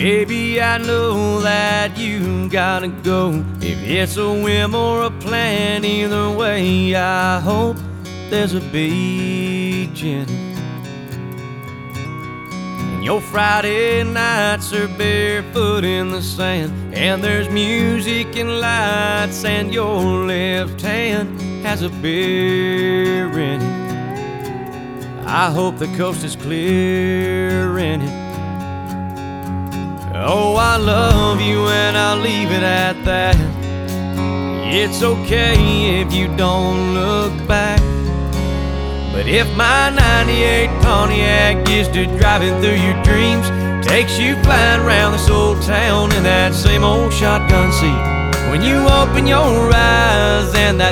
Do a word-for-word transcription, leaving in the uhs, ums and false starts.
Baby, I know that you gotta go. If it's a whim or a plan, either way, I hope there's a beach in it. And your Friday nights are barefoot in the sand, and there's music and lights, and your left hand has a beer in it. I hope the coast is clear in it. Oh, I love you and I'll leave it at that. It's okay if you don't look back. But if my ninety-eight Pontiac gets to driving through your dreams, takes you flying around this old town in that same old shotgun seat, when you open your eyes and that